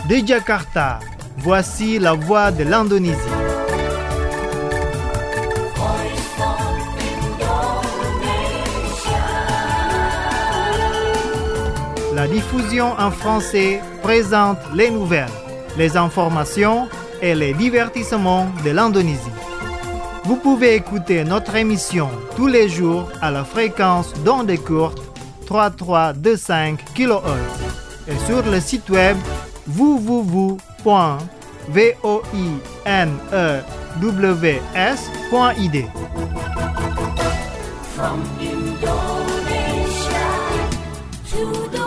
De Jakarta, voici la voix de l'Indonésie. La diffusion en français présente les nouvelles, les informations et les divertissements de l'Indonésie. Vous pouvez écouter notre émission tous les jours à la fréquence d'ondes courtes 3325 kHz et sur le site web www.voinews.id. From Indonesia to the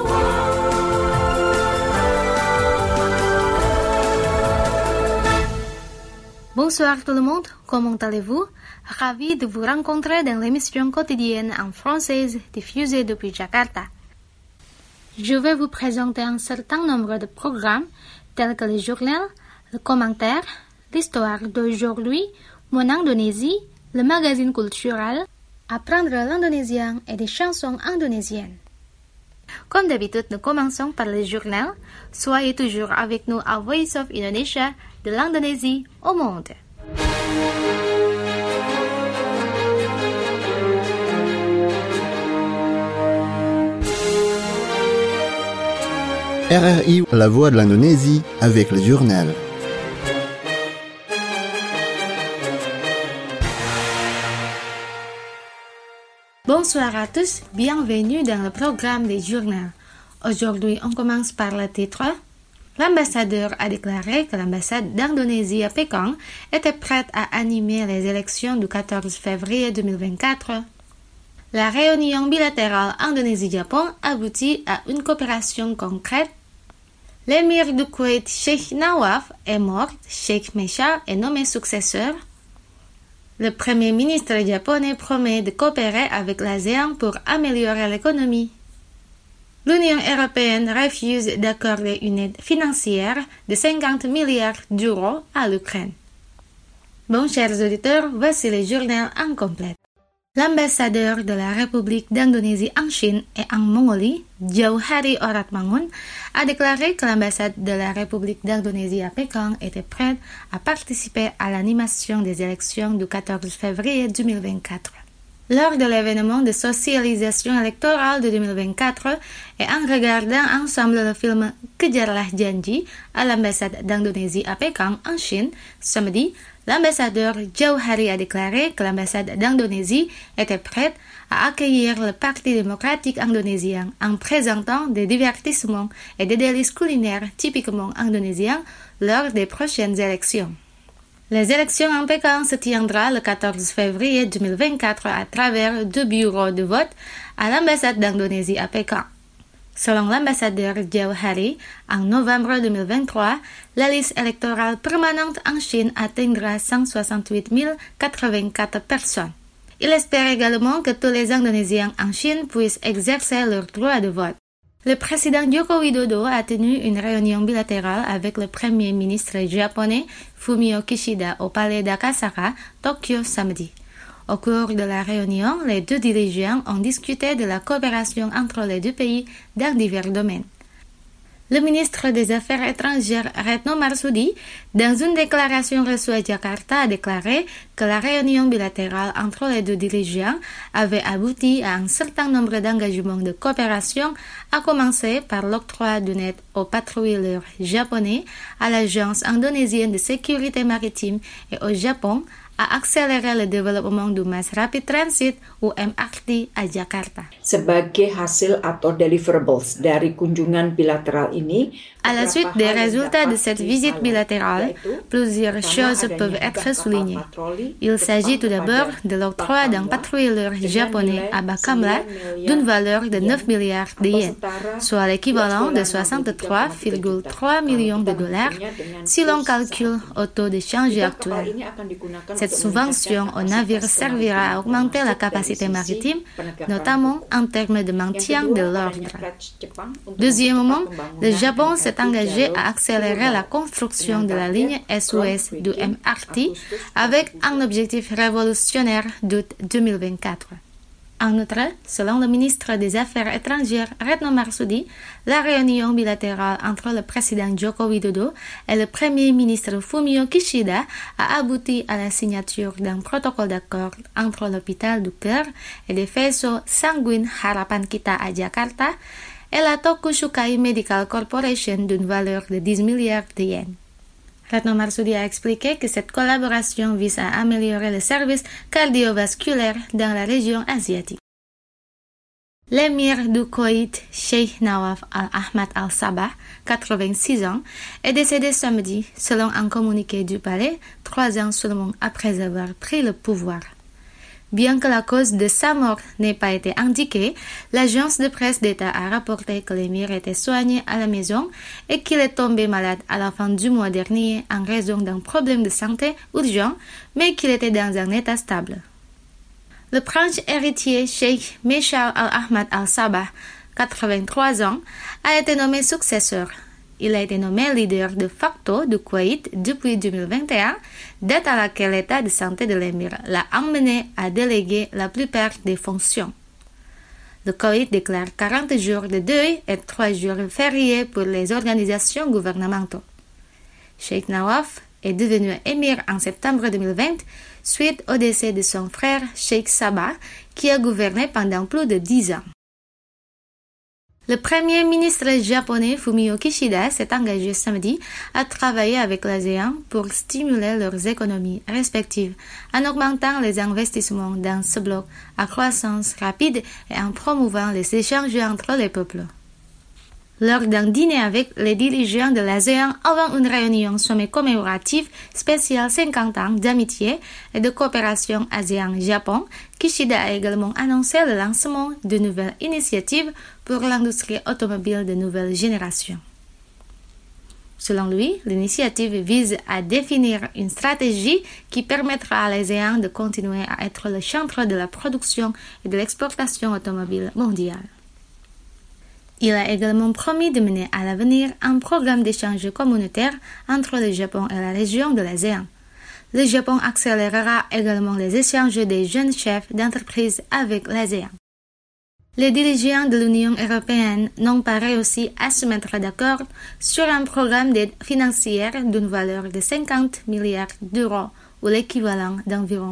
Bonsoir tout le monde, comment allez-vous? Ravi de vous rencontrer dans l'émission quotidienne en française diffusée depuis Jakarta. Je vais vous présenter un certain nombre de programmes tels que le journal, le commentaire, l'histoire d'aujourd'hui, mon Indonésie, le magazine culturel, apprendre l'indonésien et des chansons indonésiennes. Comme d'habitude, nous commençons par le journal. Soyez toujours avec nous à Voice of Indonesia, de l'Indonésie au monde. RRI, la voix de l'Indonésie, avec le journal. Bonsoir à tous, bienvenue dans le programme des journaux. Aujourd'hui, on commence par le titre. L'ambassadeur a déclaré que l'ambassade d'Indonésie à Pékin était prête à animer les élections du 14 février 2024. La réunion bilatérale Indonésie-Japon aboutit à une coopération concrète. L'émir du Koweït, Sheikh Nawaf, est mort, Sheikh Mesha est nommé successeur. Le premier ministre japonais promet de coopérer avec l'ASEAN pour améliorer l'économie. L'Union européenne refuse d'accorder une aide financière de 50 milliards d'euros à l'Ukraine. Bon, chers auditeurs, voici le journal en complet. L'ambassadeur de la République d'Indonésie en Chine et en Mongolie, Jauhari Oratmangun, a déclaré que l'ambassade de la République d'Indonésie à Pékin était prête à participer à l'animation des élections du 14 février 2024. Lors de l'événement de socialisation électorale de 2024 et en regardant ensemble le film Kejarlah Janji à l'ambassade d'Indonésie à Pékin en Chine, samedi, l'ambassadeur Jauhari a déclaré que l'ambassade d'Indonésie était prête à accueillir le Parti démocratique indonésien en présentant des divertissements et des délices culinaires typiquement indonésiens lors des prochaines élections. Les élections en Pékin se tiendront le 14 février 2024 à travers 2 bureaux de vote à l'ambassade d'Indonésie à Pékin. Selon l'ambassadeur Jauhari, en novembre 2023, la liste électorale permanente en Chine atteindra 168 084 personnes. Il espère également que tous les Indonésiens en Chine puissent exercer leur droit de vote. Le président Joko Widodo a tenu une réunion bilatérale avec le premier ministre japonais Fumio Kishida au palais d'Akasaka, Tokyo, samedi. Au cours de la réunion, les deux dirigeants ont discuté de la coopération entre les deux pays dans divers domaines. Le ministre des Affaires étrangères Retno Marsudi, dans une déclaration reçue à Jakarta, a déclaré que la réunion bilatérale entre les deux dirigeants avait abouti à un certain nombre d'engagements de coopération, à commencer par l'octroi d'une aide aux patrouilleurs japonais, à l'Agence indonésienne de sécurité maritime et au Japon, à accélérer le développement du Mass Rapid Transit ou MRT à Jakarta. Sebagai hasil atau deliverables dari kunjungan bilateral ini, à la suite des résultats de cette visite bilatérale, plusieurs choses peuvent être soulignées. Il s'agit tout d'abord de l'octroi d'un patrouilleur japonais à Bakamla d'une valeur de 9 milliards de yens, soit l'équivalent de 63,3 millions de dollars si l'on calcule au taux de change actuel. Cette subvention aux navires servira à augmenter la capacité maritime, notamment en termes de maintien de l'ordre. Deuxièmement, le Japon s'est engagé à accélérer la construction de la ligne Est-Ouest du MRT avec un objectif révolutionnaire d'août 2024. En outre, selon le ministre des Affaires étrangères Retno Marsudi, la réunion bilatérale entre le président Joko Widodo et le premier ministre Fumio Kishida a abouti à la signature d'un protocole d'accord entre l'hôpital du cœur et des faisceaux sanguins Harapan Kita à Jakarta et la Tokushukai Medical Corporation d'une valeur de 10 milliards de yens. Retno Marsudi a expliqué que cette collaboration vise à améliorer les services cardiovasculaires dans la région asiatique. L'émir du Koweït, Sheikh Nawaf Al-Ahmad Al-Sabah, 86 ans, est décédé samedi, selon un communiqué du palais, 3 ans seulement après avoir pris le pouvoir. Bien que la cause de sa mort n'ait pas été indiquée, l'agence de presse d'État a rapporté que l'émir était soigné à la maison et qu'il est tombé malade à la fin du mois dernier en raison d'un problème de santé urgent, mais qu'il était dans un état stable. Le prince héritier Sheikh Meshal Al-Ahmad Al-Sabah, 83 ans, a été nommé successeur. Il a été nommé leader de facto du Koweït depuis 2021, date à laquelle l'état de santé de l'émir l'a amené à déléguer la plupart des fonctions. Le Koweït déclare 40 jours de deuil et 3 jours fériés pour les organisations gouvernementales. Sheikh Nawaf est devenu émir en septembre 2020 suite au décès de son frère Sheikh Sabah, qui a gouverné pendant plus de 10 ans. Le premier ministre japonais Fumio Kishida s'est engagé samedi à travailler avec l'ASEAN pour stimuler leurs économies respectives en augmentant les investissements dans ce bloc à croissance rapide et en promouvant les échanges entre les peuples. Lors d'un dîner avec les dirigeants de l'ASEAN avant une réunion sommet commémorative spéciale 50 ans d'amitié et de coopération ASEAN-Japon, Kishida a également annoncé le lancement de nouvelles initiatives pour l'industrie automobile de nouvelle génération. Selon lui, l'initiative vise à définir une stratégie qui permettra à l'ASEAN de continuer à être le centre de la production et de l'exportation automobile mondiale. Il a également promis de mener à l'avenir un programme d'échange communautaire entre le Japon et la région de l'ASEAN. Le Japon accélérera également les échanges des jeunes chefs d'entreprise avec l'ASEAN. Les dirigeants de l'Union européenne n'ont pas réussi à se mettre d'accord sur un programme d'aide financière d'une valeur de 50 milliards d'euros ou l'équivalent d'environ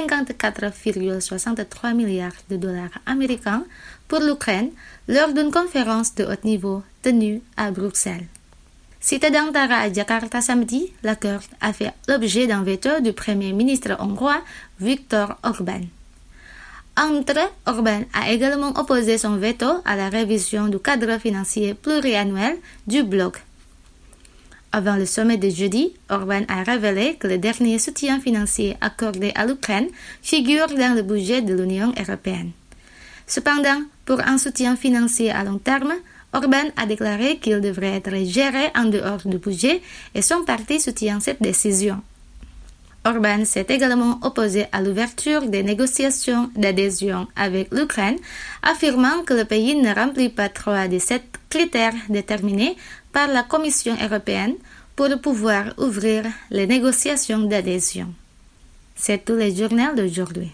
54,63 milliards de dollars américains pour l'Ukraine lors d'une conférence de haut niveau tenue à Bruxelles. Cité d'Antara à Jakarta samedi, l'accord a fait l'objet d'un veto du Premier ministre hongrois Viktor Orbán. Entre, Orbán a également opposé son veto à la révision du cadre financier pluriannuel du bloc. Avant le sommet de jeudi, Orbán a révélé que le dernier soutien financier accordé à l'Ukraine figure dans le budget de l'Union européenne. Cependant, pour un soutien financier à long terme, Orbán a déclaré qu'il devrait être géré en dehors du budget et son parti soutient cette décision. Orbán s'est également opposé à l'ouverture des négociations d'adhésion avec l'Ukraine, affirmant que le pays ne remplit pas 3 des 7 critères déterminés par la Commission européenne pour pouvoir ouvrir les négociations d'adhésion. C'est tout le journal d'aujourd'hui.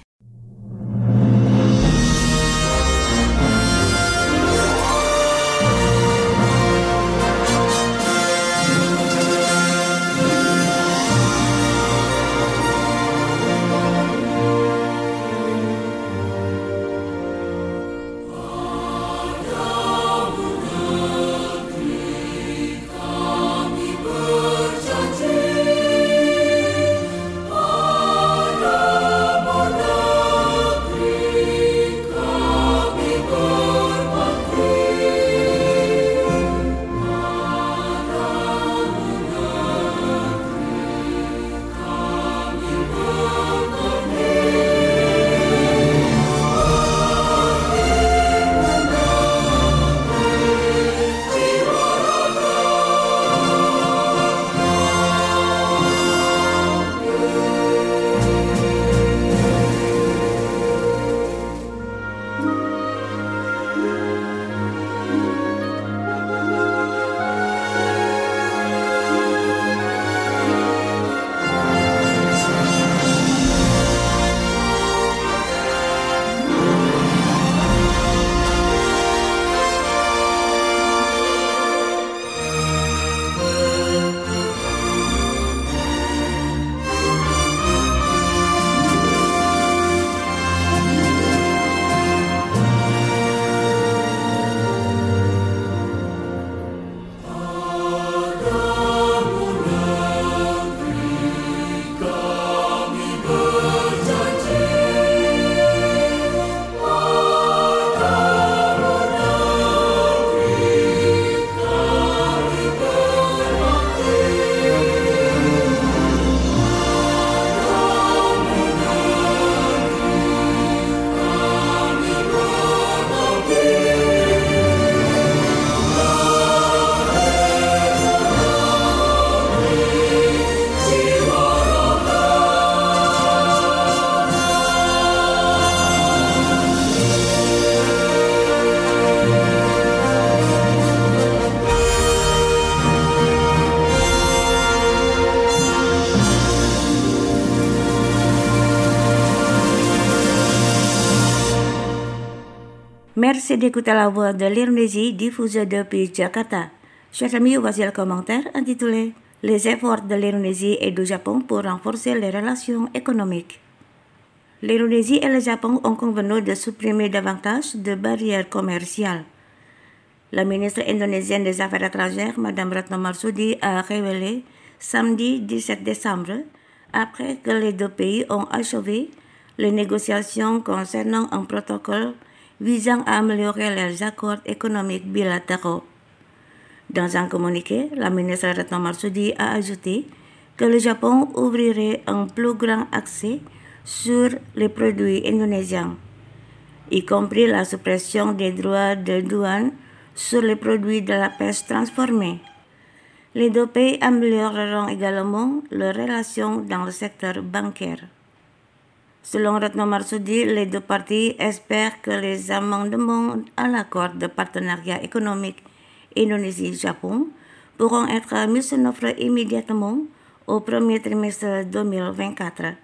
Ada Merci d'écouter la voix de l'Indonésie diffusée depuis Jakarta. Chers amis, voici le commentaire intitulé « Les efforts de l'Indonésie et du Japon pour renforcer les relations économiques ». L'Indonésie et le Japon ont convenu de supprimer davantage de barrières commerciales. La ministre indonésienne des Affaires étrangères, Mme Retno Marsudi, a révélé samedi 17 décembre, après que les deux pays ont achevé les négociations concernant un protocole visant à améliorer leurs accords économiques bilatéraux. Dans un communiqué, la ministre Retno Marsudi a ajouté que le Japon ouvrirait un plus grand accès sur les produits indonésiens, y compris la suppression des droits de douane sur les produits de la pêche transformée. Les deux pays amélioreront également leurs relations dans le secteur bancaire. Selon Retno Marsudi, les deux parties espèrent que les amendements à l'accord de partenariat économique Indonésie-Japon pourront être mis en œuvre immédiatement au premier trimestre 2024.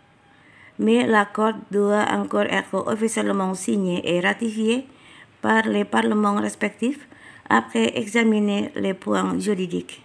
Mais l'accord doit encore être officiellement signé et ratifié par les parlements respectifs après examiner les points juridiques.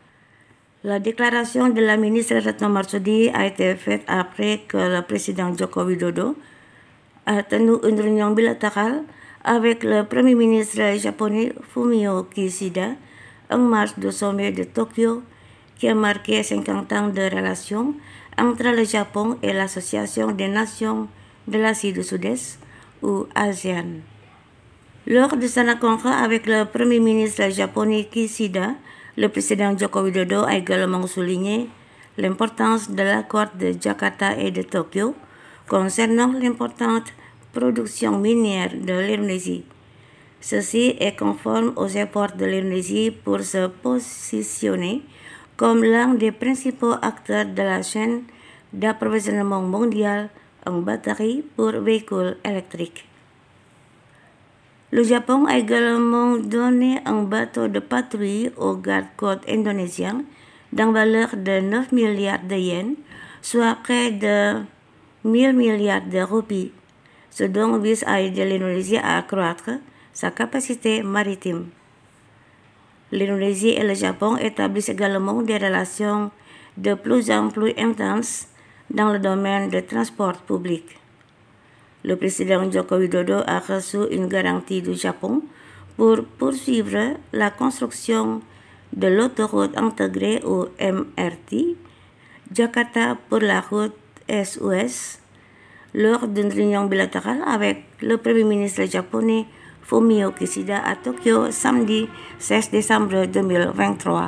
La déclaration de la ministre Retno Marsudi a été faite après que le président Joko Widodo a tenu une réunion bilatérale avec le premier ministre japonais Fumio Kishida en marge du sommet de Tokyo qui a marqué 50 ans de relations entre le Japon et l'Association des Nations de l'Asie du Sud-Est ou ASEAN. Lors de sa rencontre avec le premier ministre japonais Kishida, le président Joko Widodo a également souligné l'importance de l'accord de Jakarta et de Tokyo concernant l'importante production minière de l'Indonésie. Ceci est conforme aux efforts de l'Indonésie pour se positionner comme l'un des principaux acteurs de la chaîne d'approvisionnement mondial en batteries pour véhicules électriques. Le Japon a également donné un bateau de patrouille aux gardes-côtes indonésiens d'une valeur de 9 milliards de yens, soit près de 1000 milliards de roupies, ce dont vise à aider l'Indonésie à accroître sa capacité maritime. L'Indonésie et le Japon établissent également des relations de plus en plus intenses dans le domaine des transports publics. Le président Joko Widodo a reçu une garantie du Japon pour poursuivre la construction de l'autoroute intégrée au MRT Jakarta pour la route Est-Ouest lors d'une réunion bilatérale avec le premier ministre japonais Fumio Kishida à Tokyo samedi 16 décembre 2023.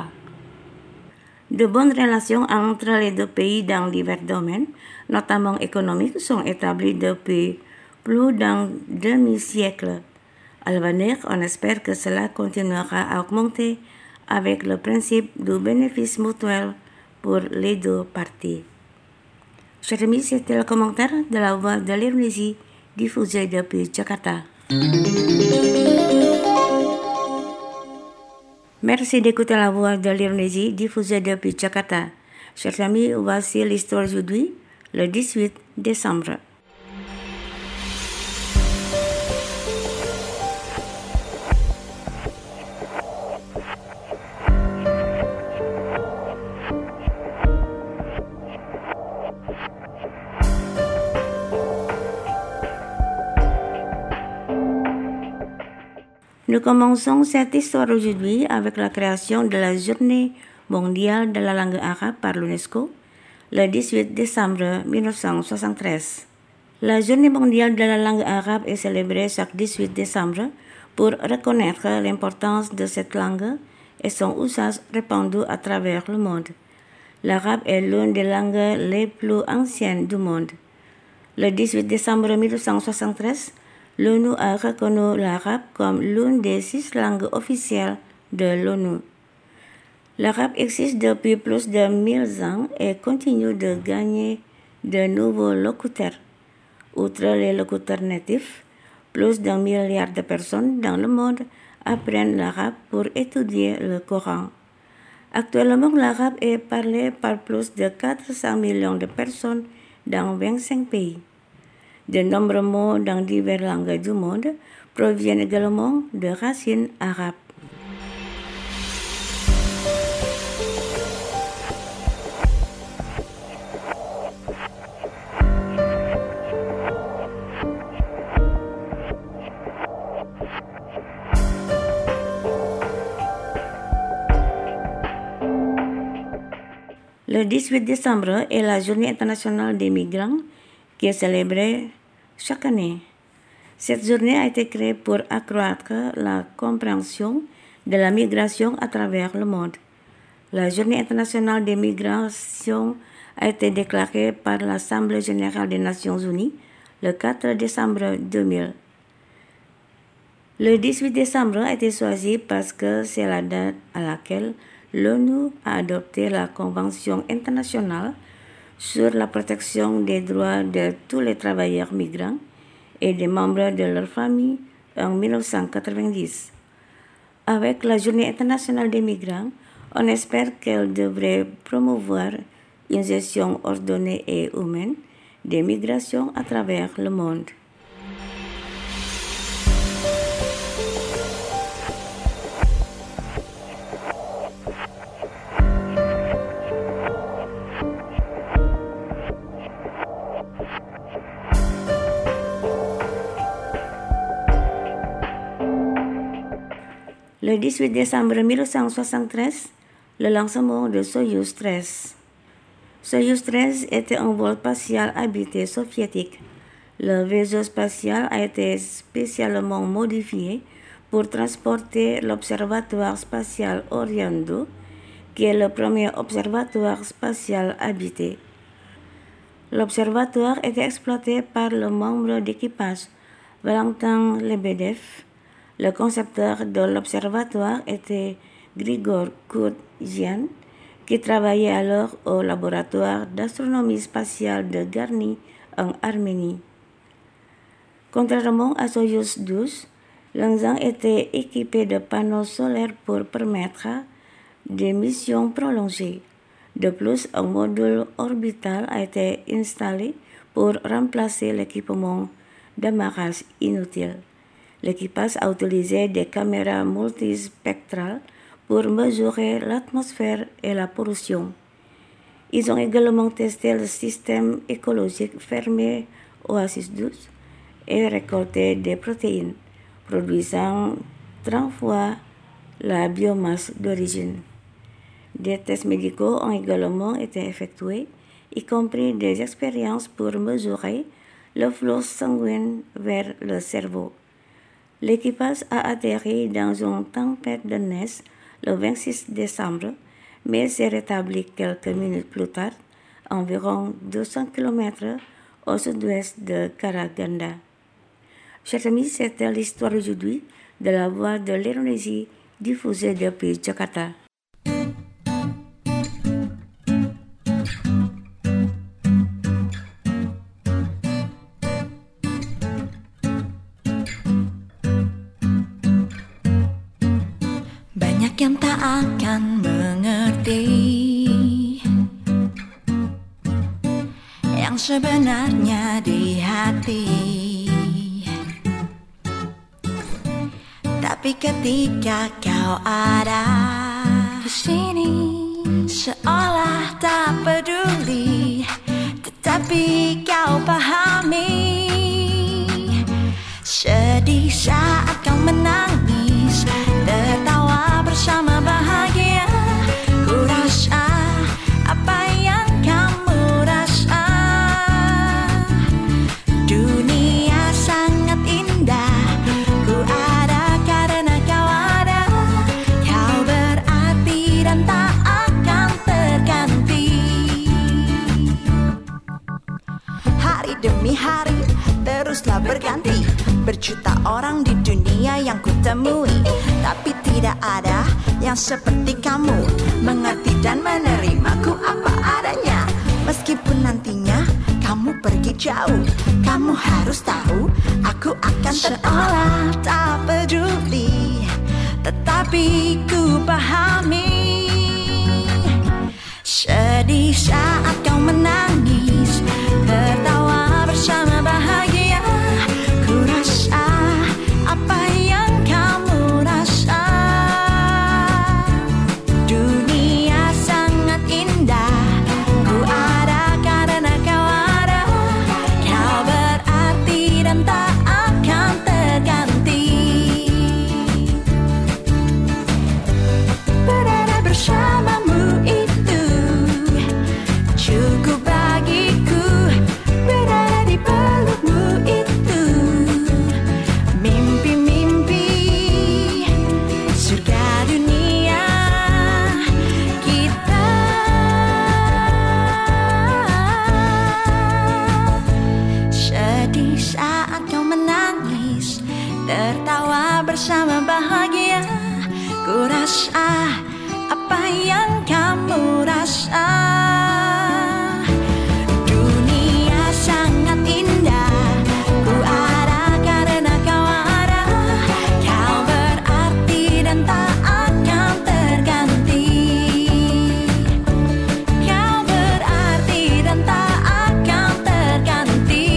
De bonnes relations entre les deux pays dans divers domaines, notamment économiques, sont établies depuis plus d'un demi-siècle. À l'avenir, on espère que cela continuera à augmenter avec le principe du bénéfice mutuel pour les deux parties. Chers amis, c'était le commentaire de la voix de l'Indonésie diffusé depuis Jakarta. Merci d'écouter la voix de l'Indonésie diffusée depuis Jakarta. Chers amis, voici l'histoire d'aujourd'hui, le 18 décembre. Nous commençons cette histoire aujourd'hui avec la création de la Journée mondiale de la langue arabe par l'UNESCO le 18 décembre 1973. La Journée mondiale de la langue arabe est célébrée chaque 18 décembre pour reconnaître l'importance de cette langue et son usage répandu à travers le monde. L'arabe est l'une des langues les plus anciennes du monde. Le 18 décembre 1973, l'ONU a reconnu l'arabe comme l'une des 6 langues officielles de l'ONU. L'arabe existe depuis plus de 1000 ans et continue de gagner de nouveaux locuteurs. Outre les locuteurs natifs, plus d'1 milliard de personnes dans le monde apprennent l'arabe pour étudier le Coran. Actuellement, l'arabe est parlé par plus de 400 millions de personnes dans 25 pays. De nombreux mots dans diverses langues du monde proviennent également de racines arabes. Le 18 décembre est la Journée internationale des migrants qui est célébrée chaque année. Cette journée a été créée pour accroître la compréhension de la migration à travers le monde. La Journée internationale des migrations a été déclarée par l'Assemblée générale des Nations unies le 4 décembre 2000. Le 18 décembre a été choisi parce que c'est la date à laquelle l'ONU a adopté la Convention internationale sur la protection des droits de tous les travailleurs migrants et des membres de leur famille en 1990. Avec la Journée internationale des migrants, on espère qu'elle devrait promouvoir une gestion ordonnée et humaine des migrations à travers le monde. Le 18 décembre 1973, le lancement de Soyouz 13. Soyouz 13 était un vol spatial habité soviétique. Le vaisseau spatial a été spécialement modifié pour transporter l'Observatoire spatial Orion 2, qui est le premier observatoire spatial habité. L'observatoire était exploité par le membre d'équipage Valentin Lebedev. Le concepteur de l'observatoire était Grigor Kurdjian, qui travaillait alors au laboratoire d'astronomie spatiale de Garni en Arménie. Contrairement à Soyouz 12, l'engin était équipé de panneaux solaires pour permettre des missions prolongées. De plus, un module orbital a été installé pour remplacer l'équipement d'amarrage inutile. L'équipage a utilisé des caméras multispectrales pour mesurer l'atmosphère et la pollution. Ils ont également testé le système écologique fermé Oasis 12 et récolté des protéines, produisant 30 fois la biomasse d'origine. Des tests médicaux ont également été effectués, y compris des expériences pour mesurer le flux sanguin vers le cerveau. L'équipage a atterri dans une tempête de neige le 26 décembre, mais s'est rétabli quelques minutes plus tard, environ 200 km au sud-ouest de Karaganda. Chers amis, c'était l'histoire aujourd'hui de la voix de l'Indonésie diffusée depuis Jakarta. Banyak yang tak akan mengerti yang sebenarnya di hati, tapi ketika kau ada di sini seolah tak peduli, tetapi kau pahami. Sedih saat kau menangis, tertawa bersama bahagia. Ku rasa apa yang kamu rasa. Dunia sangat indah, ku ada karena kau ada. Kau berarti dan tak akan terganti. Hari demi hari teruslah berganti. Berjuta orang di dunia yang kutemui, tapi tidak ada yang seperti kamu, mengerti dan menerimaku apa adanya. Meskipun nantinya kamu pergi jauh, kamu harus tahu aku akan seolah tak peduli, tetapi ku pahami. Sedih saat kau menangis, tertawa bersama bahagia. Ku rasa apa tertawa bersama bahagia. Ku rasa apa yang kamu rasa. Dunia sangat indah, ku ada karena kau ada. Kau berarti dan tak akan terganti. Kau berarti dan tak akan terganti.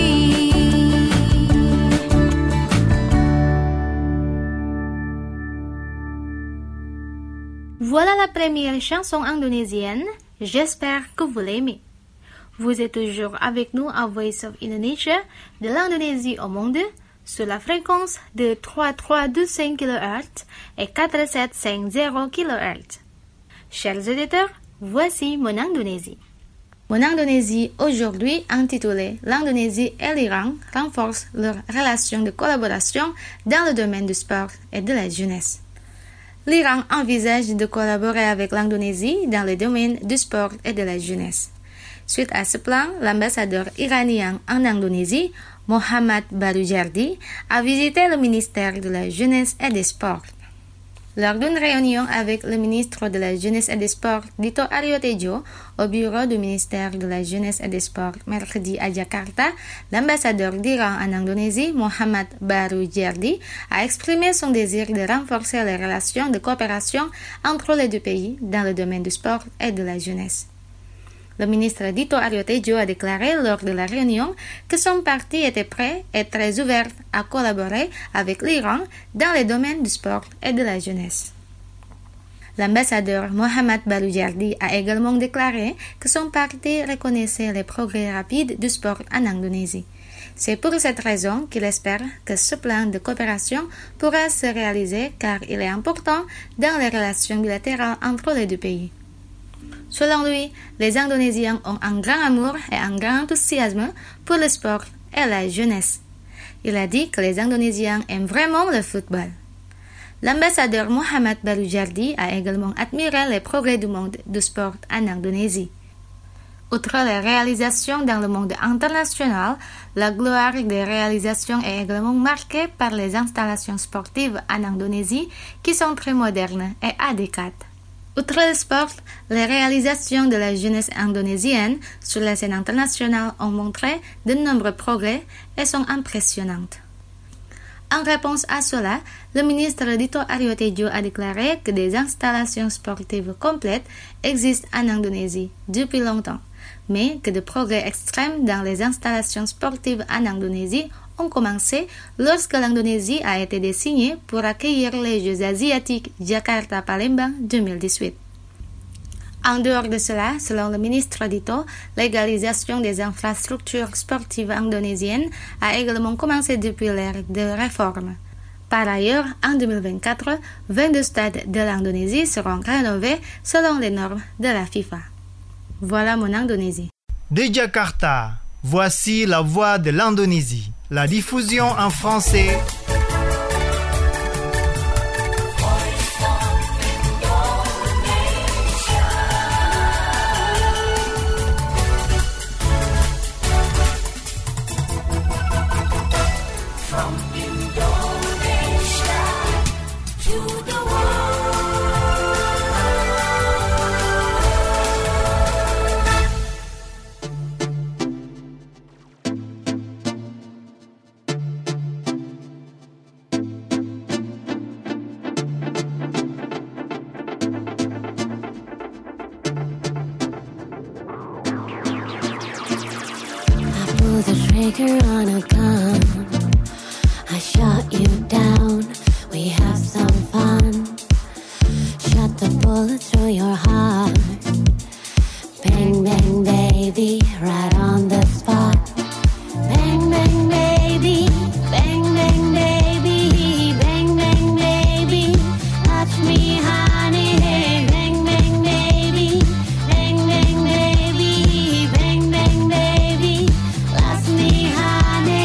Voilà la première chanson indonésienne. J'espère que vous l'aimez. Vous êtes toujours avec nous à Voice of Indonesia, de l'Indonésie au monde, sur la fréquence de 3325 kHz et 4750 kHz. Chers auditeurs, voici mon Indonésie. Mon Indonésie aujourd'hui intitulée L'Indonésie et l'Iran renforcent leurs relations de collaboration dans le domaine du sport et de la jeunesse. L'Iran envisage de collaborer avec l'Indonésie dans le domaine du sport et de la jeunesse. Suite à ce plan, l'ambassadeur iranien en Indonésie, Mohammad Baroujardi, a visité le ministère de la Jeunesse et des Sports. Lors d'une réunion avec le ministre de la Jeunesse et des Sports, Dito Aryo Tejo, au bureau du ministère de la Jeunesse et des Sports, mercredi à Jakarta, l'ambassadeur d'Iran en Indonésie, Mohammad Baroujardi, a exprimé son désir de renforcer les relations de coopération entre les deux pays dans le domaine du sport et de la jeunesse. Le ministre Dito Aryo Tejo a déclaré lors de la réunion que son parti était prêt et très ouvert à collaborer avec l'Iran dans les domaines du sport et de la jeunesse. L'ambassadeur Mohammad Baroujardi a également déclaré que son parti reconnaissait les progrès rapides du sport en Indonésie. C'est pour cette raison qu'il espère que ce plan de coopération pourra se réaliser car il est important dans les relations bilatérales entre les deux pays. Selon lui, les Indonésiens ont un grand amour et un grand enthousiasme pour le sport et la jeunesse. Il a dit que les Indonésiens aiment vraiment le football. L'ambassadeur Mohammad Baroujardi a également admiré les progrès du monde du sport en Indonésie. Outre les réalisations dans le monde international, la gloire des réalisations est également marquée par les installations sportives en Indonésie qui sont très modernes et adéquates. Outre le sport, les réalisations de la jeunesse indonésienne sur la scène internationale ont montré de nombreux progrès et sont impressionnantes. En réponse à cela, le ministre Dito Aryo Tejo a déclaré que des installations sportives complètes existent en Indonésie depuis longtemps, mais que de progrès extrêmes dans les installations sportives en Indonésie ont commencé lorsque l'Indonésie a été désignée pour accueillir les Jeux asiatiques Jakarta-Palembang 2018. En dehors de cela, selon le ministre Dito, l'égalisation des infrastructures sportives indonésiennes a également commencé depuis l'ère de réforme. Par ailleurs, en 2024, 22 stades de l'Indonésie seront rénovés selon les normes de la FIFA. Voilà mon Indonésie. De Jakarta, voici la voix de l'Indonésie. La diffusion en français. The trigger on a gun, I shot you down, we have some fun. Shot the bullet through your heart. Bang, bang, baby, right on the spot. Bang, bang, baby, bang, bang, baby, bang, bang, baby, touch me, honey, bang, bang, baby, bang, bang, baby, bang, bang, baby, last me, honey.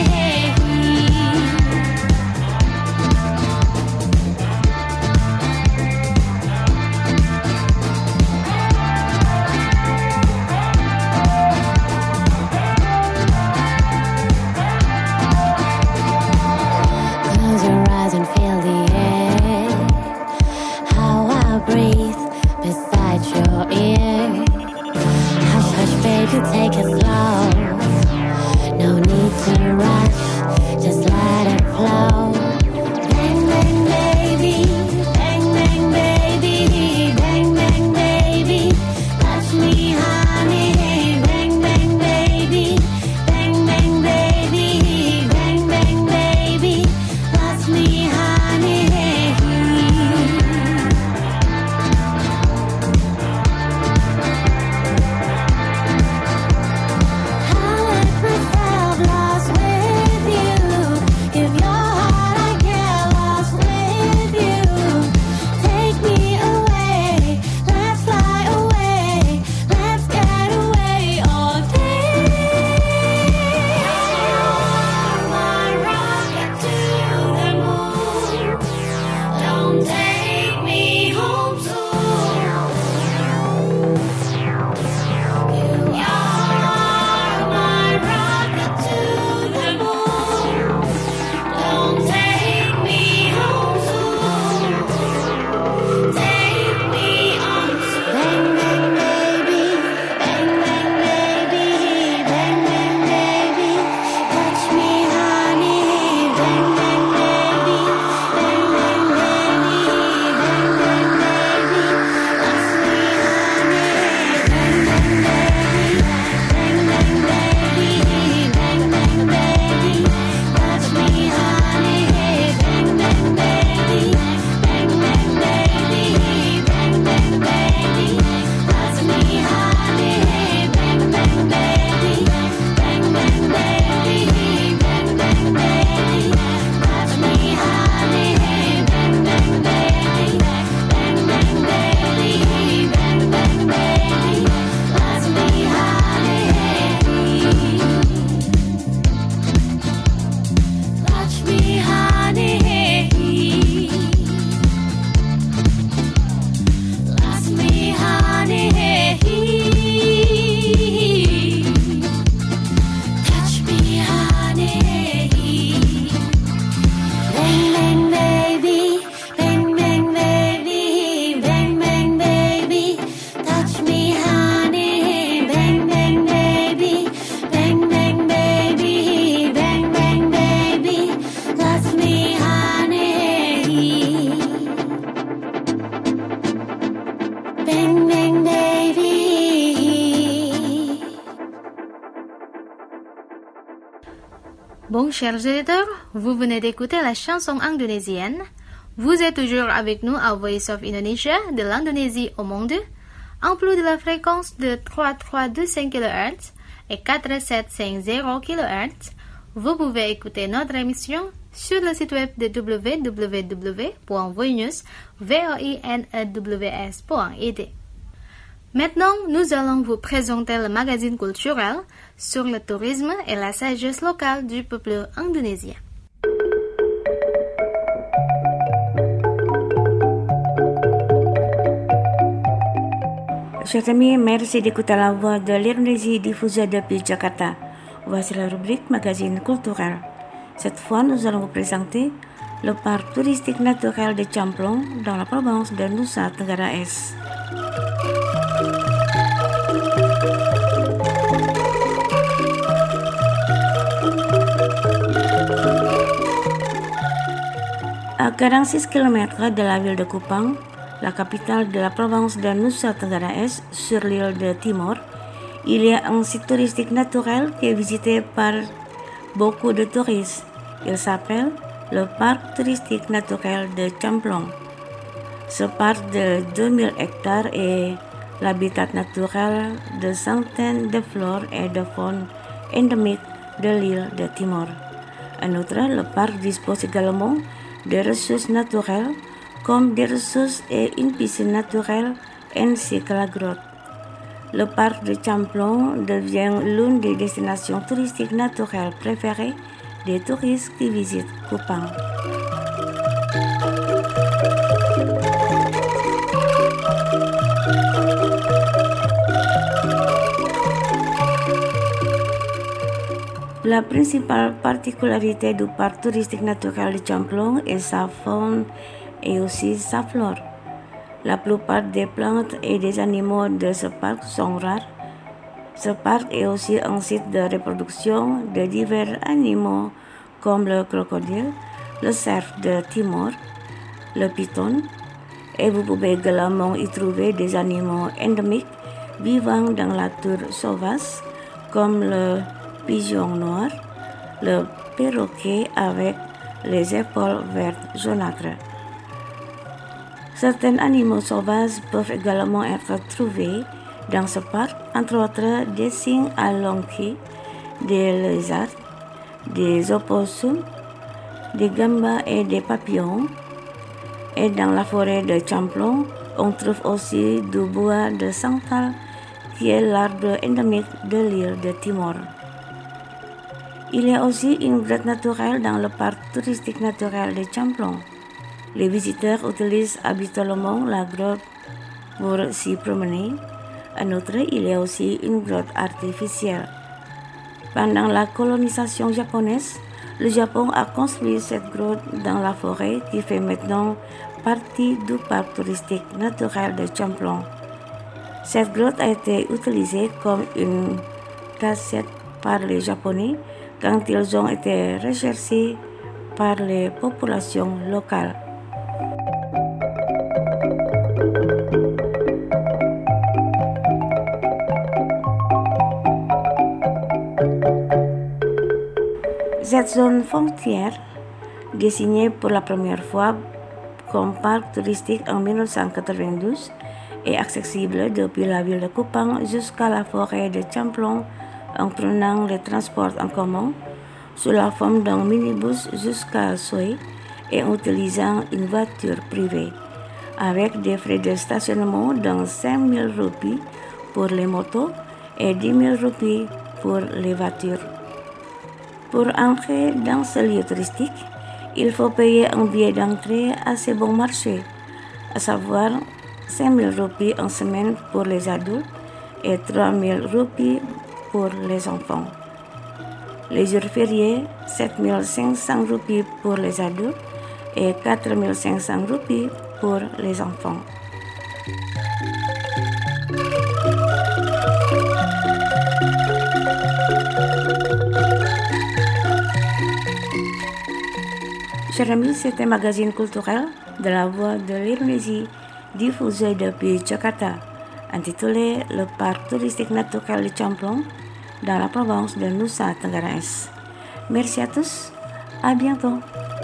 Bon, chers auditeurs, vous venez d'écouter la chanson indonésienne. Vous êtes toujours avec nous à Voice of Indonesia, de l'Indonésie au monde, en plus de la fréquence de 3325 kHz et 4750 kHz. Vous pouvez écouter notre émission sur le site web de www.voinews.id. Maintenant, nous allons vous présenter le magazine culturel sur le tourisme et la sagesse locale du peuple indonésien. Chers amis, merci d'écouter la voix de l'Indonésie diffusée depuis Jakarta. Voici la rubrique magazine culturel. Cette fois, nous allons vous présenter le parc touristique naturel de Camplong dans la province de Nusa Tenggara Est. À 46 km de la ville de Kupang, la capitale de la province de Nusa Tenggara Est, sur l'île de Timor, il y a un site touristique naturel qui est visité par beaucoup de touristes. Il s'appelle le parc touristique naturel de Camplong. Ce parc de 2000 hectares est l'habitat naturel de centaines de flores et de faunes endémiques de l'île de Timor. En outre, le parc dispose également de ressources naturelles comme des ressources et une piscine naturelle ainsi que la grotte. Le parc de Camplong devient l'une des destinations touristiques naturelles préférées des touristes qui visitent Kupang. La principale particularité du parc touristique naturel de Camplong est sa faune et aussi sa flore. La plupart des plantes et des animaux de ce parc sont rares. Ce parc est aussi un site de reproduction de divers animaux comme le crocodile, le cerf de Timor, le python, et vous pouvez également y trouver des animaux endémiques vivant dans la nature sauvage comme le pigeon noir, le perroquet avec les épaules vertes jaunâtres. Certains animaux sauvages peuvent également être trouvés dans ce parc, entre autres des cygnes à longue queue, des lézards, des opossums, des gambas et des papillons. Et dans la forêt de Camplong, on trouve aussi du bois de santal, qui est l'arbre endémique de l'île de Timor. Il y a aussi une grotte naturelle dans le parc touristique naturel de Camplong. Les visiteurs utilisent habituellement la grotte pour s'y promener. En outre, il y a aussi une grotte artificielle. Pendant la colonisation japonaise, le Japon a construit cette grotte dans la forêt qui fait maintenant partie du parc touristique naturel de Camplong. Cette grotte a été utilisée comme une cachette par les Japonais quand ils ont été recherchés par les populations locales. Cette zone frontière, désignée pour la première fois comme parc touristique en 1992, est accessible depuis la ville de Kupang jusqu'à la forêt de Camplong en prenant les transports en commun sous la forme d'un minibus jusqu'à Soe et en utilisant une voiture privée, avec des frais de stationnement de 5 000 roupies pour les motos et 10 000 roupies pour les voitures. Pour entrer dans ce lieu touristique, il faut payer un billet d'entrée assez bon marché, à savoir 5 000 roupies en semaine pour les adultes et 3 000 roupies pour les enfants. Les jours fériés, 7 500 roupies pour les adultes et 4 500 roupies pour les enfants. Chers amis, c'est un magazine culturel de la Voix de l'Indonésie diffusé depuis Jakarta, intitulé Le parc touristique naturel de Camplong dans la province de Nusa Tenggara Est. Merci à tous, à bientôt.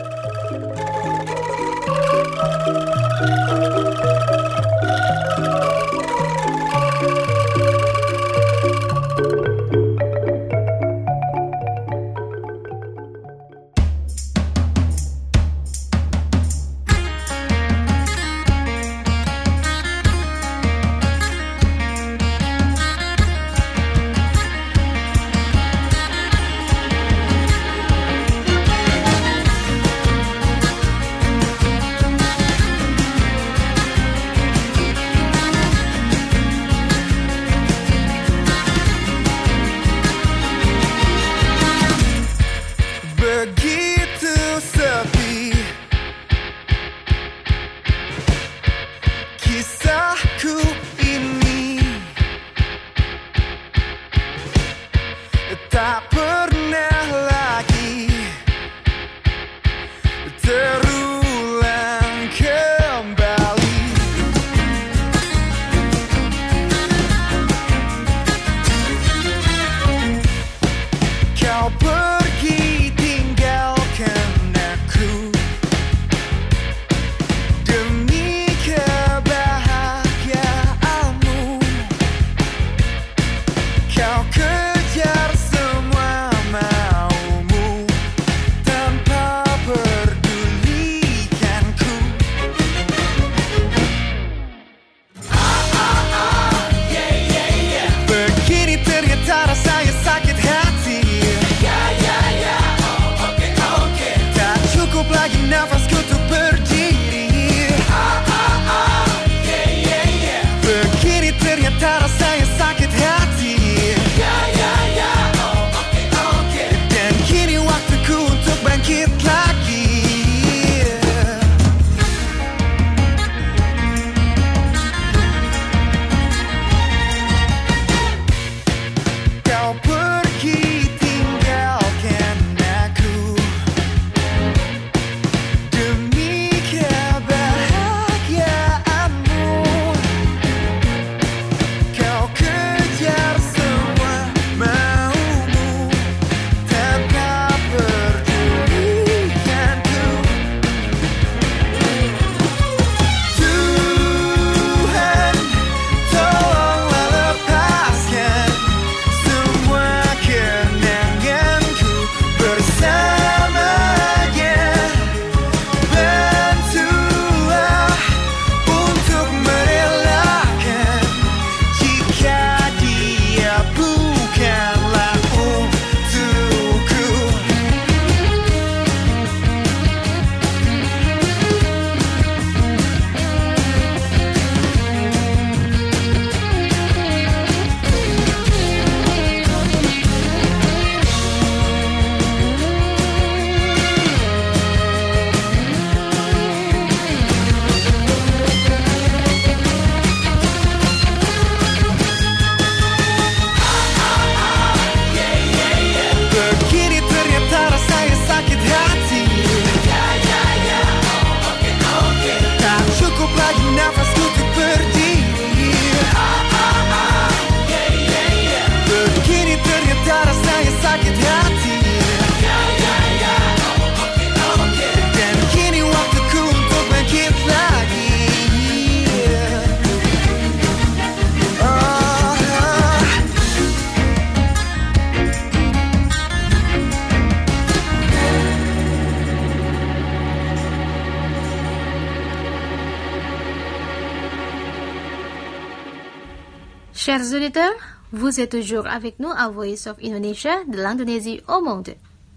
Chers auditeurs, vous êtes toujours avec nous à Voice of Indonesia de l'Indonésie au monde.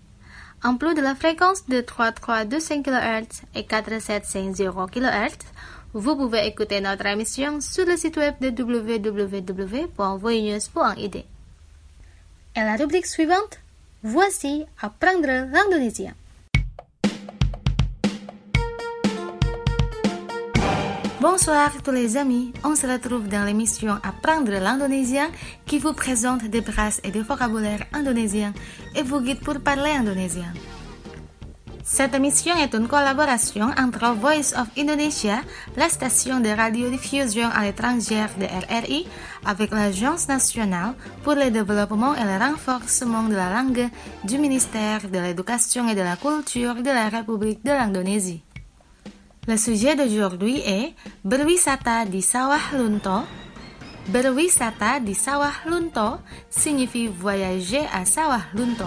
En plus de la fréquence de 3325 kHz et 4750 kHz, vous pouvez écouter notre émission sur le site web de www.voinews.id. Et la rubrique suivante, voici Apprendre l'indonésien. Bonsoir tous les amis, on se retrouve dans l'émission Apprendre l'indonésien qui vous présente des phrases et des vocabulaires indonésiens et vous guide pour parler indonésien. Cette émission est une collaboration entre Voice of Indonesia, la station de radiodiffusion à l'étranger de RRI, avec l'Agence nationale pour le développement et le renforcement de la langue du ministère de l'Éducation et de la Culture de la République de l'Indonésie. Le sujet d'aujourd'hui est berwisata di Sawah Lunto. Berwisata di Sawah Lunto signifie voyager à Sawah Lunto.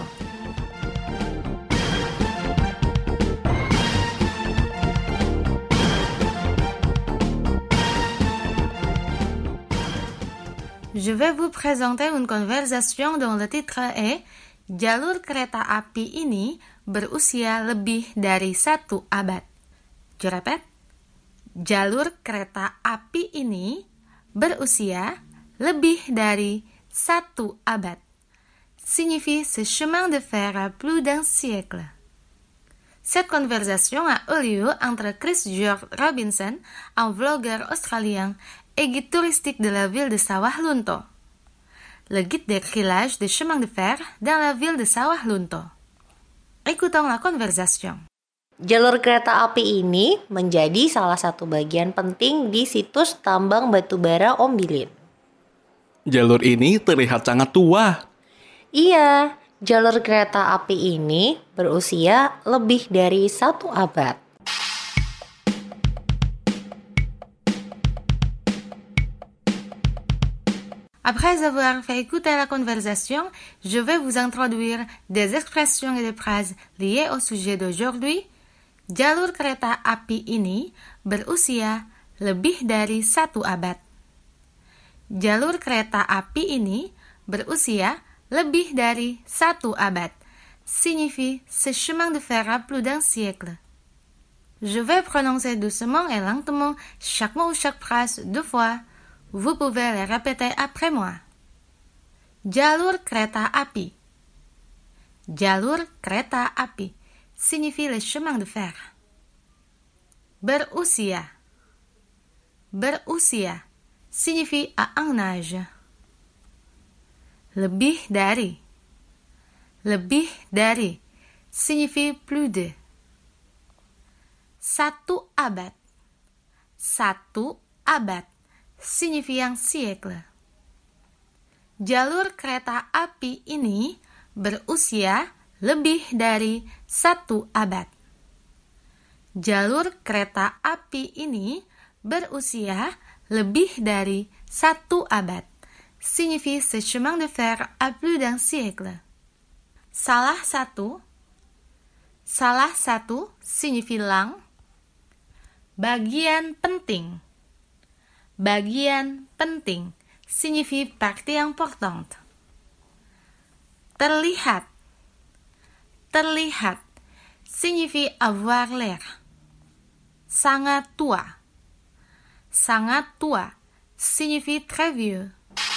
Je vais vous présenter une conversation dont le titre est Jalur kereta api ini berusia lebih dari 1 abad. Je répète, jalur kereta api ini berusia lebih dari 1 abad. Signifie ce chemin de fer a plus d'un siècle. Cette conversation a eu lieu entre Chris George Robinson, un vlogueur australien, et guide touristique de la ville de Sawah Lunto. Le guide décrillage des chemins de fer dans la ville de Sawah Lunto. Écoutons la conversation. Jalur kereta api ini menjadi salah satu bagian penting di situs tambang batubara Ombilin. Jalur ini terlihat sangat tua. Iya, jalur kereta api ini berusia lebih dari 1 abad. Après avoir fait écouter la conversation, je vais vous introduire des expressions et des phrases liées au sujet d'aujourd'hui. Jalur kereta api ini berusia lebih dari 1 abad. Jalur kereta api ini berusia lebih dari 1 abad. Signifie ce chemin de fer a plus d'un siècle. Je vais prononcer doucement et lentement chaque mot ou chaque phrase 2 fois. Vous pouvez les répéter après moi. Jalur kereta api. Jalur kereta api signifie le chemin de fer. Berusia. Berusia signifie à un âge. Lebih dari. Lebih dari signifie plus de. 1 abad. 1 abad signifie un siècle. Jalur kereta api ini berusia lebih dari 1 abad. Jalur kereta api ini berusia lebih dari 1 abad. Signifie ce chemin de fer a plus d'un siècle. Salah satu. Salah satu signifie lang. Bagian penting. Bagian penting signifie partie importante. Terlihat. Terlihat signifie avoir l'air. Sangat tua. Sangat tua signifie très vieux.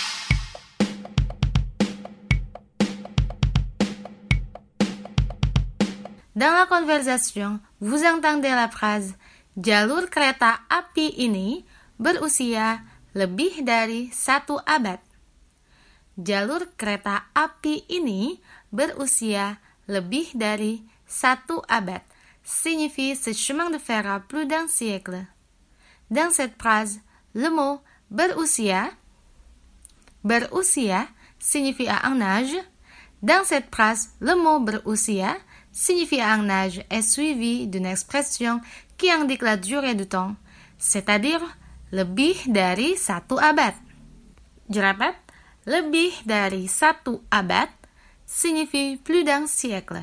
Dans la conversation, vous entendez la phrase jalur kereta api ini berusia lebih dari 1 abad. Jalur kereta api ini berusia lebih dari 1 abad. Signifie ce chemin de fer a plus d'un siècle. Dans cette phrase, le mot berusia signifie à un âge. Dans cette phrase, le mot berusia signifie à un âge est suivi d'une expression qui indique la durée du temps, c'est-à-dire lebih dari 1 abad. Je répète, lebih dari 1 abad signifie plus d'un siècle.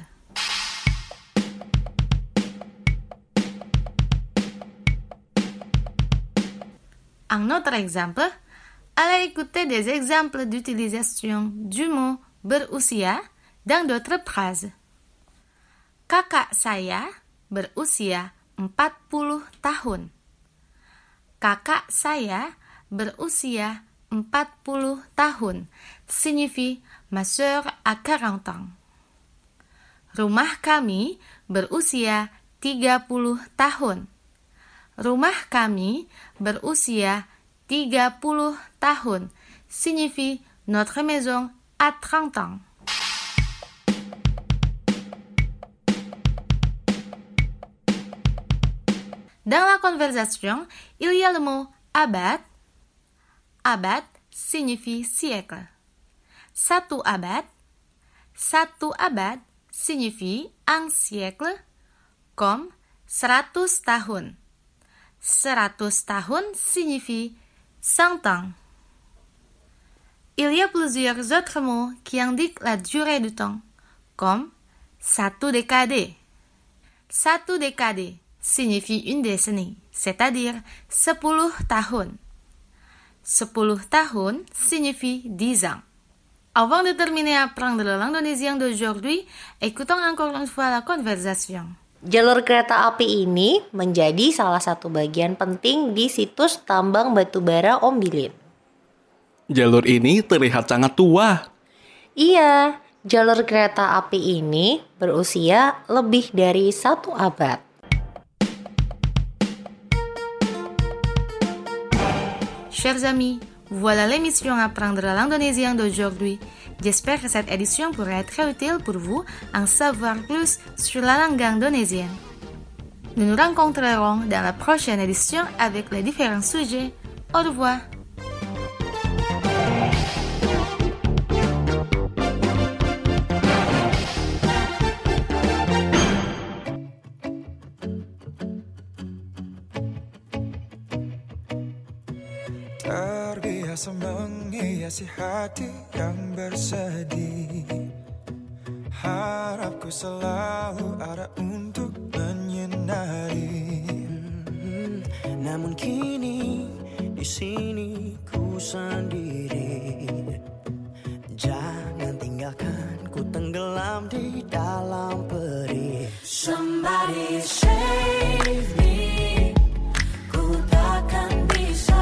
Un autre exemple, allez écouter des exemples d'utilisation du mot berusia dans d'autres phrases. Kakak saya berusia 40 tahun. Kakak saya berusia 40 tahun. Signifie ma sœur a 40 ans. Rumah kami berusia 30 tahun. Rumah kami berusia 30 tahun. Signifie notre maison a 30 ans. Dans la conversation, il y a le mot abad. Abad signifie siècle. Satu abad signifie un siècle, comme 100 tahun. 100 tahun signifie 100 ans. Il y a plusieurs autres mots qui indiquent la durée du temps, comme satu décade. Satu décade signifie une décennie, c'est-à-dire 10 tahun. 10 tahun signifie 10 ans. Avant de terminer à apprendre la langue indonésienne d'aujourd'hui, écoutons encore une fois la conversation. Jalur kereta api ini menjadi salah satu bagian penting di situs tambang batubara Ombilin. Jalur ini terlihat sangat tua. Iya, jalur kereta api ini berusia lebih dari 1 abad. Chers amis, voilà l'émission Apprendre la langue indonésienne d'aujourd'hui. J'espère que cette édition pourra être utile pour vous en savoir plus sur la langue indonésienne. Nous nous rencontrerons dans la prochaine édition avec les différents sujets. Au revoir. Terbiasa menghiasi hati yang bersedih. Harapku selalu ada untuk menyinari. Namun kini di sini ku sendiri. Jangan tinggalkan ku tenggelam di dalam perih. Somebody save me. Ku takkan bisa.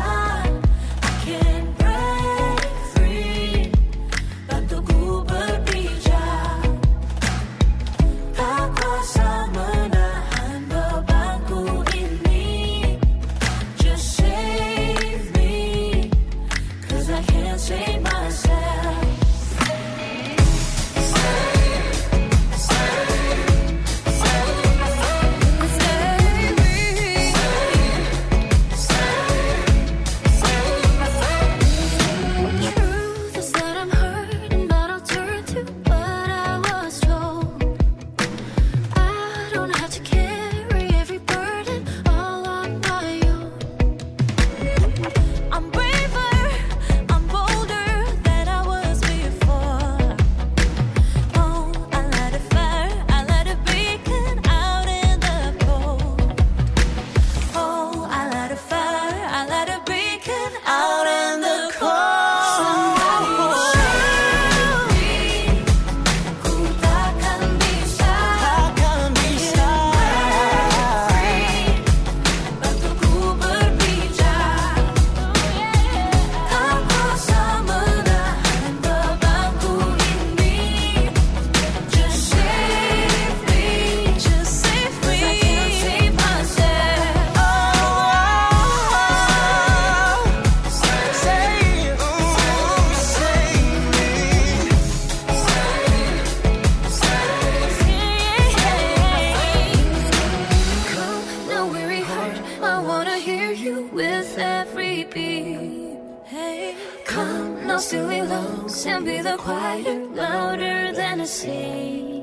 Silly lungs and be the choir louder than a sea.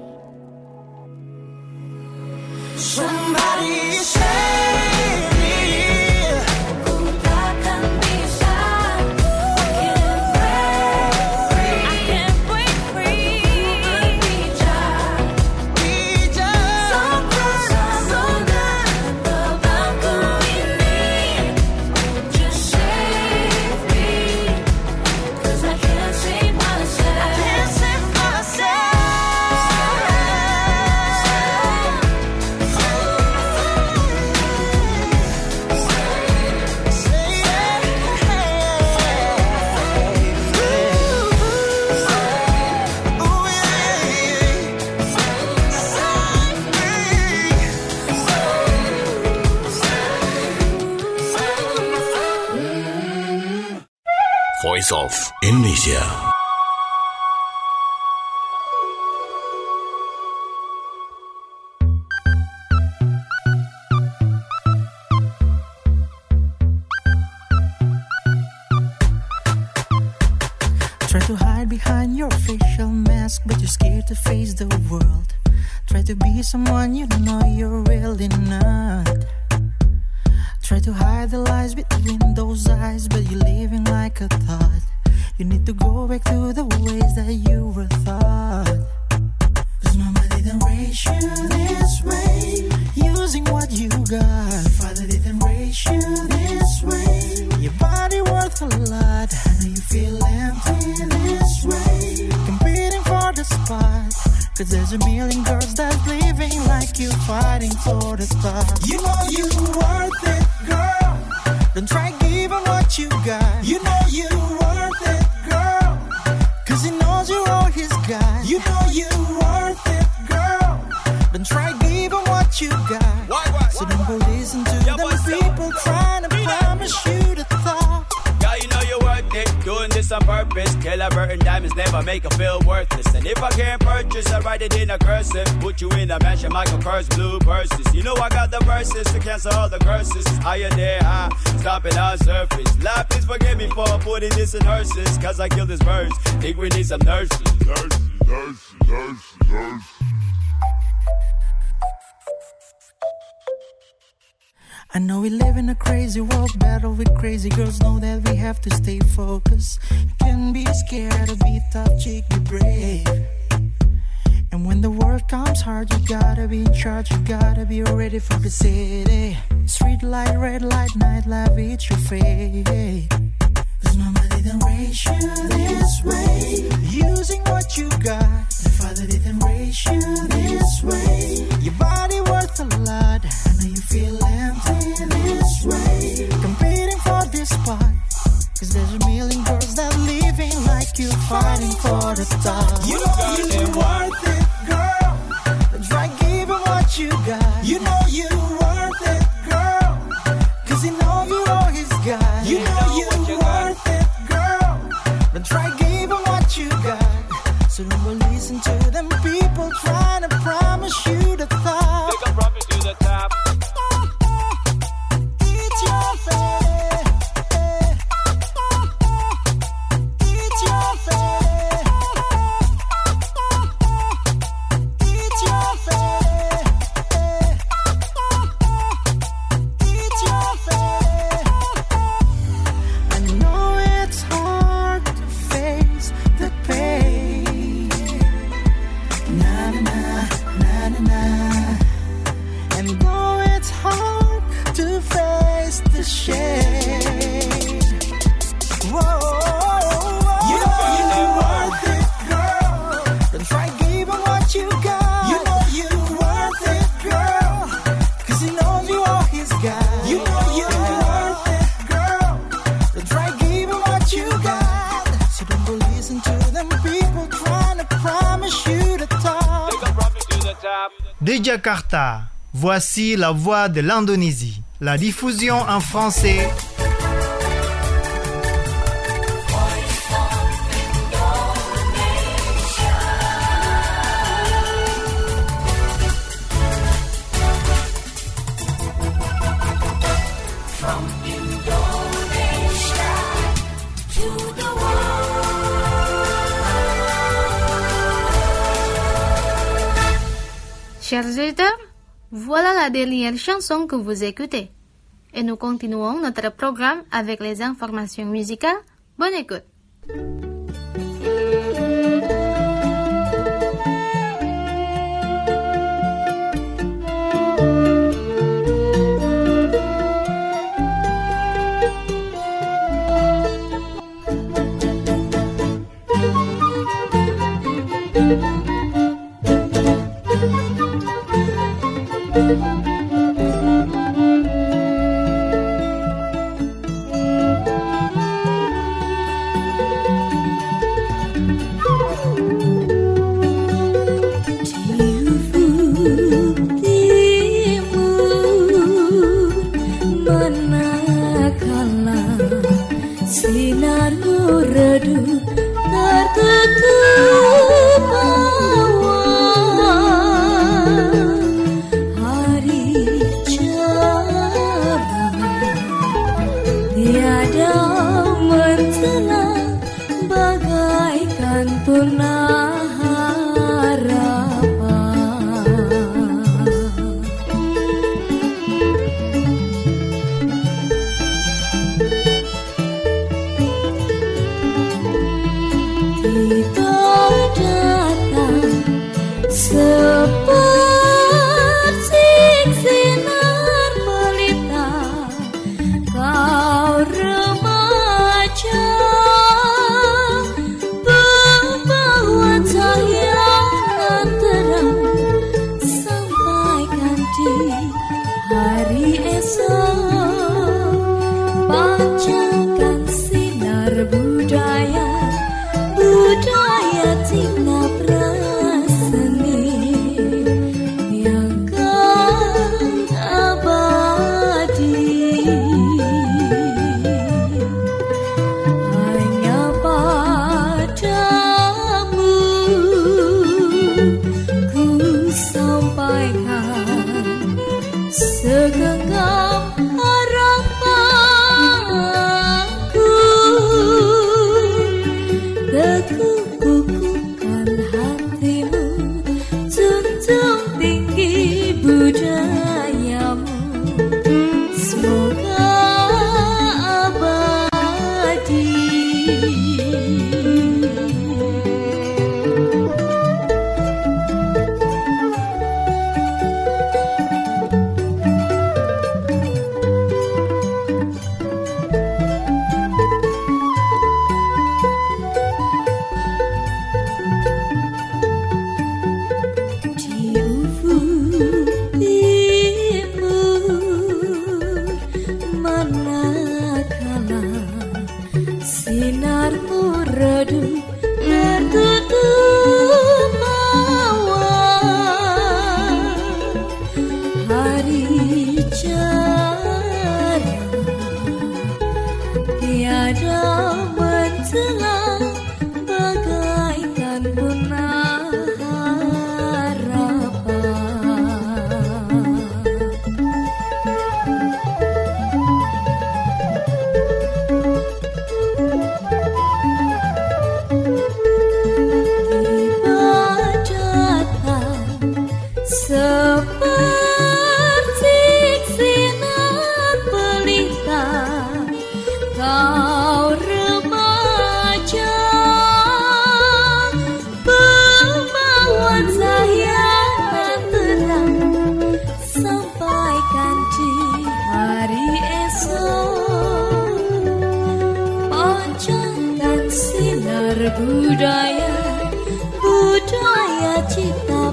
Somebody save me. Ku takkan bisa. I can't break free. Bijak. Sempurna bebanku ini. Just save me. 'Cause I can't save myself. I can't save myself. Voice of Indonesia. behind your facial mask, but you're scared to face the world. Try to be someone you know you're really not. Try to hide the lies between those eyes, but you're living like a thought. You need to go back to the ways that you were taught. Cause mama didn't raise you this way, using what you got. Father didn't raise you this way, your body worth a lot. I know you feel empty this way, competing for the spot. Cause there's a million girls that's living like you, fighting for the top. You know you worth it, girl. Don't try giving what you got. You know you worth it, girl. Cause he knows you're all he's got. You know you worth it, girl. Don't try giving what you got. So don't go listen to them people trying to promise you the top. Girl, you know you're worth it, doing this on purpose. Burton diamonds never make her feel worthless. And if I can't purchase, I write it in a cursive. Put you in a mansion, Michael Kors blue purses. You know I got the verses to cancel all the curses. Higher there, high, stop it on surface. Lord, please forgive me for putting this in hearses. Cause I killed this verse, think we need some nurses. Nurses. I know we live in a crazy world, battle with crazy girls. Know that we have to stay focused. You can be scared to be tough, chick, be brave. And when the work comes hard, you gotta be in charge. You gotta be ready for the city. Street light, red light, night life, it's your fate. Cause mama didn't raise you this way, using what you got. Your father didn't raise you this way, your body worth a lot. I know you feel empty this way, competing for this spot. Cause there's a million girls that living like you, fighting for the top. You know you worth it, girl. Don't try giving what you got. You know you worth it, girl. Cause he knows you all he's got. You know you worth it, girl. Don't try giving what you got. So don't go listen to them people trying to promise you the top. They can promise you the top. It's your fate. It's your fate. It's your fate. It's your fate. I know it's hard to face the pain. Na na na na na na. And though it's hard to face the shade, whoa, you know you're worth it, girl. Don't try giving what you got. You know you're worth it, girl. Cause he knows you all he's got. You know you're worth it, girl. Don't try giving what you got. So don't go listen to them people trying to promise you the top. They can promise you the top. De Jakarta, voici la voix de l'Indonésie. La diffusion en français. From Indonesia to the Chers auditeurs, voilà la dernière chanson que vous écoutez. Et nous continuons notre programme avec les informations musicales. Bonne écoute. Hari budaya cipta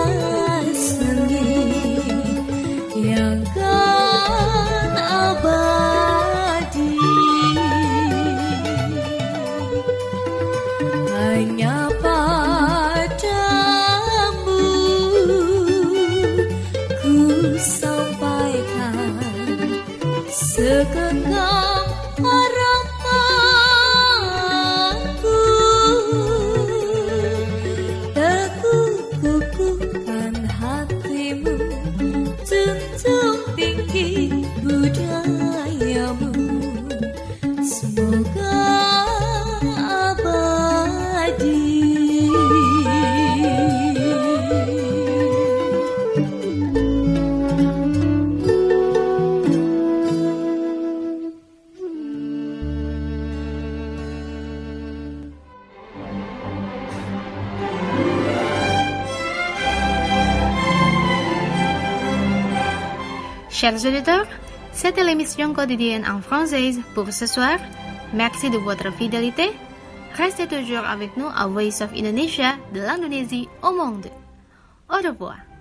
prasasti yang kan abadi. Hanya padamu ku sampaikan segenggam harapanku. Teguhkan hatimu, junjung tinggi budayamu. Semoga abadi. Chers auditeurs, c'était l'émission quotidienne en française pour ce soir. Merci de votre fidélité. Restez toujours avec nous à Voice of Indonesia de l'Indonésie au monde. Au revoir.